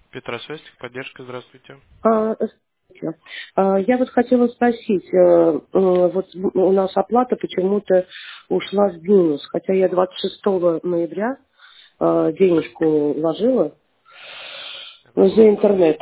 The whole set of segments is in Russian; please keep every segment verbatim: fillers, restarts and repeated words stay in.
Петросвязь, поддержка, здравствуйте. А, здравствуйте. А, Я вот хотела спросить, э, э, вот у нас оплата почему-то ушла в минус, хотя я двадцать шестого ноября э, денежку вложила Это за было за... интернет.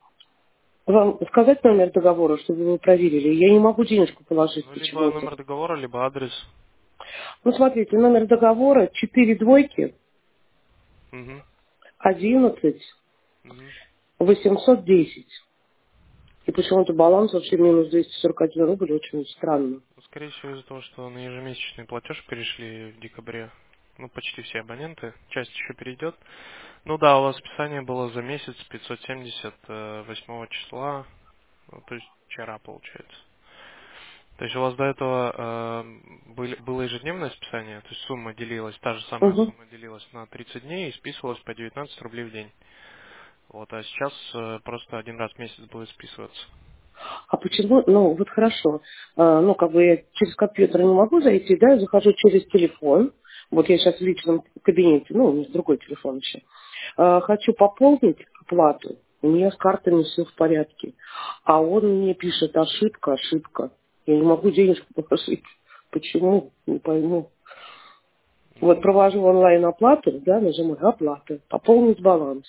Вам сказать номер договора, чтобы вы проверили? Я не могу денежку положить Ну, либо почему-то. номер договора, либо адрес. Ну, смотрите, номер договора четыре двойки Угу. одиннадцать Угу. восемьсот десять. И почему-то баланс вообще минус двести сорок один рубль, очень странно. Ну, скорее всего, из-за того, что на ежемесячный платеж перешли в декабре. Ну, почти все абоненты. Часть еще перейдет. Ну да, у вас списание было за месяц пятьсот семьдесят э, восьмого числа. Ну, то есть вчера, получается. То есть у вас до этого э, были, было ежедневное списание, то есть сумма делилась, та же самая Угу. сумма делилась на тридцать дней и списывалась по девятнадцать рублей в день. Вот, а сейчас э, просто один раз в месяц будет списываться. А почему, ну, вот хорошо, А, ну, как бы я через компьютер не могу зайти, да, я захожу через телефон, вот я сейчас в личном кабинете, ну, у меня другой телефон еще, А, хочу пополнить оплату, у меня с картами все в порядке, а он мне пишет ошибка, ошибка, я не могу денежку положить, почему, не пойму. Вот Ну, провожу онлайн оплату, да, нажимаю оплата, пополнить баланс.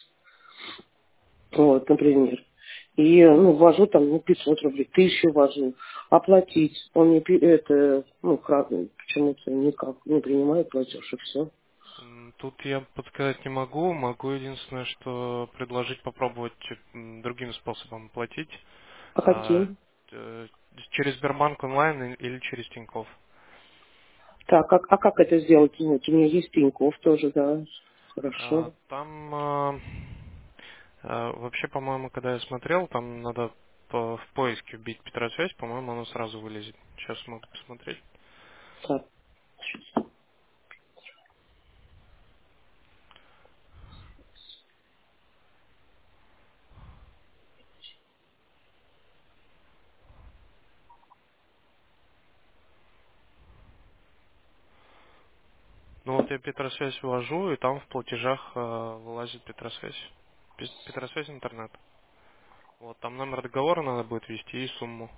Вот, например. И, ну, ввожу там, ну, пятьсот рублей, тысячу ввожу. Оплатить. Он мне, пи- это, ну, как, почему-то никак не принимает платеж, и все. м, тут я подсказать не могу. Могу единственное, что предложить попробовать м, другим способом платить. А А, каким? э, через Сбербанк онлайн и- или через Тинькофф. Так, как, а как это сделать? Вот, у меня есть Тинькофф тоже, да. А, Хорошо. Там а, а, вообще, по-моему, когда я смотрел, там надо по- в поиске вбить Петросвязь, по-моему, оно сразу вылезет. Сейчас могу посмотреть. Так. Ну вот я Петросвязь ввожу, и там в платежах а, вылазит Петросвязь. Пе- Петросвязь интернет. Вот, там номер договора надо будет ввести и сумму.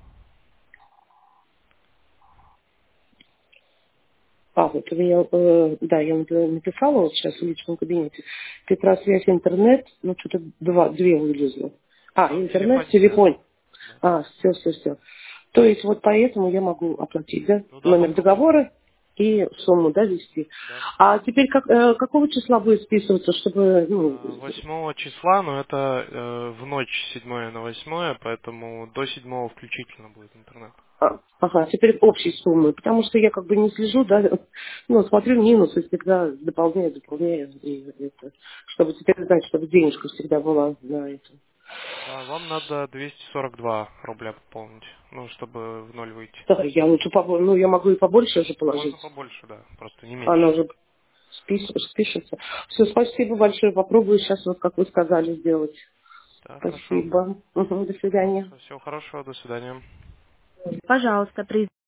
А, вот у меня, э, да, я напи- написала вот сейчас в личном кабинете. Петросвязь интернет, ну, что-то два, две вылезло. А, Там интернет, телефония, да. телефон. Да. А, все, все, все. То есть вот поэтому я могу оплатить, да, Ну да, номер попробуйте. договора и сумму, да, вести. Да. А теперь как, э, какого числа будет списываться, чтобы, ну, А, восьмого числа, но это э, в ночь с седьмого на восьмое, поэтому до седьмого включительно будет интернет. а, ага, теперь общей суммы, потому что я как бы не слежу, да, ну, смотрю минусы всегда, дополняю, дополняю, и это, чтобы теперь знать, чтобы денежка всегда была на это. Да, вам надо двести сорок два рубля пополнить, ну, чтобы в ноль выйти. Да, я лучше побольше, ну, я могу и побольше же Можно положить, побольше, да, просто не она меньше. уже спис- спишется. Все, спасибо большое, попробую сейчас, вот как вы сказали, сделать. Да, хорошо. Спасибо. Мгм, до Пожалуйста, свидания. всего хорошего, до свидания. Пожалуйста, при